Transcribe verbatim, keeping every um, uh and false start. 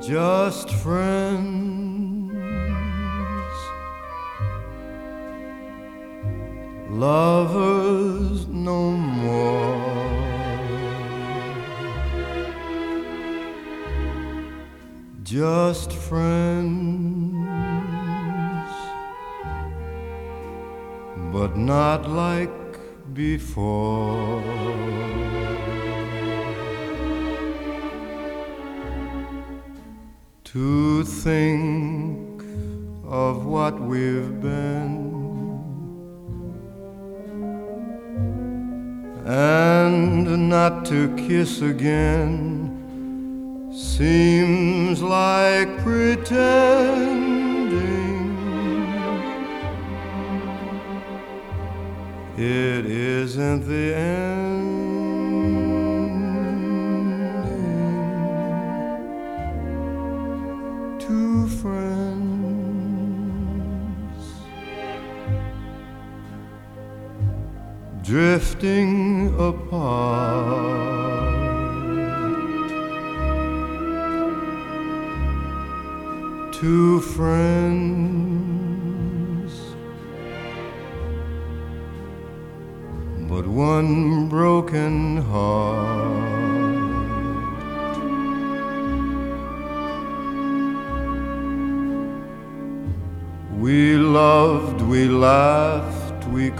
just friends, lovers no more. Just friends, but not like before. To think of what we've been and not to kiss again seems like pretending. It isn't the end. Two friends drifting apart, two friends, but one broken heart. We loved, we laughed, we